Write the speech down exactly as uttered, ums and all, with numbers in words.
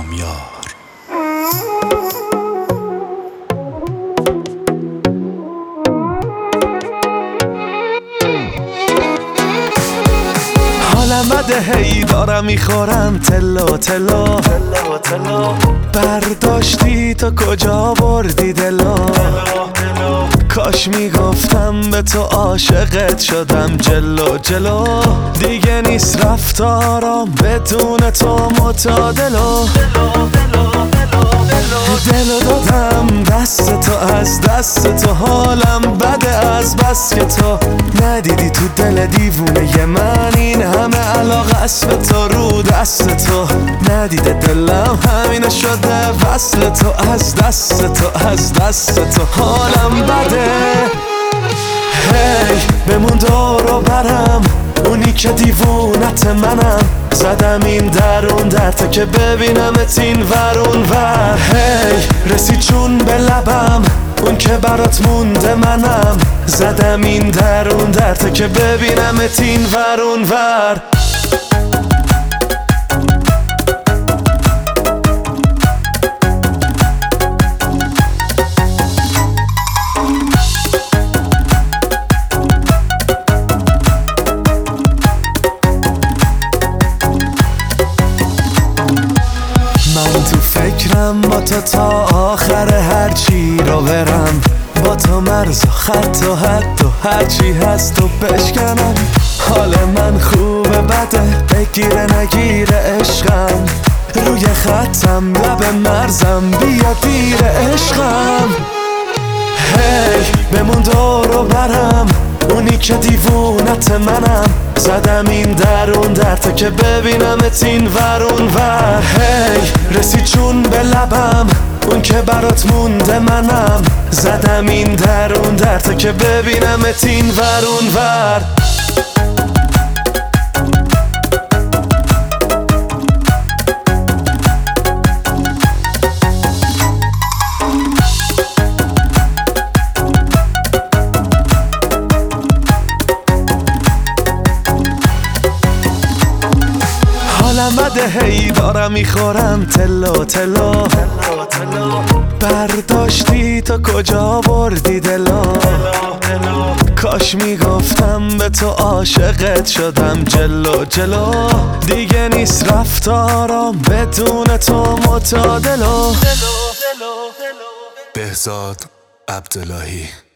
کامیار. حالم بده هی دارم میخورم تلو تلو تلو تلو برداشتی تا کجا بردی دلو کاش میگفتم به تو عاشقت شدم جلو جلو دیگه نیست رفتارم بدون تو متعادلو دلو دادم دست تو از دست تو حالم بده از بس که تو ندیدی تو دل دیوونه من این همه علاقه است به تو رو دست تو ندیده دلم همینه شده وصل تو از دست تو از دست تو حالم بده هی بمون دور و برم اونی که دیوونت منم زدم این درون در تا که ببینمت این ورون ور هی رسید چون به لبم اون که برات مونده منم زدم این درون در تا که ببینمت این ورون ور من تو فکرم با تو تا آخر هر چی رو برم با تو مرز و خط و حد و هرچی هست و بشکنم حال من خوبه بده بگیره نگیره عشقم روی خطم لب مرزم بیا دیر عشقم هی بمون دور و برم اونی که دیوونت منم زدم این درون در تا که ببینمت این ورون ور هی رسید چون به لبم اون که برات مونده منم زدم این درون در تا که ببینمت این ورون ور حالم بده هی دارم میخورم تلو تلو برداشتی تا کجا بردی دلو کاش میگفتم به تو عاشقت شدم جلو جلو دیگه نیست رفتارم بدون تو متعادلو. بهزاد عبداللهی.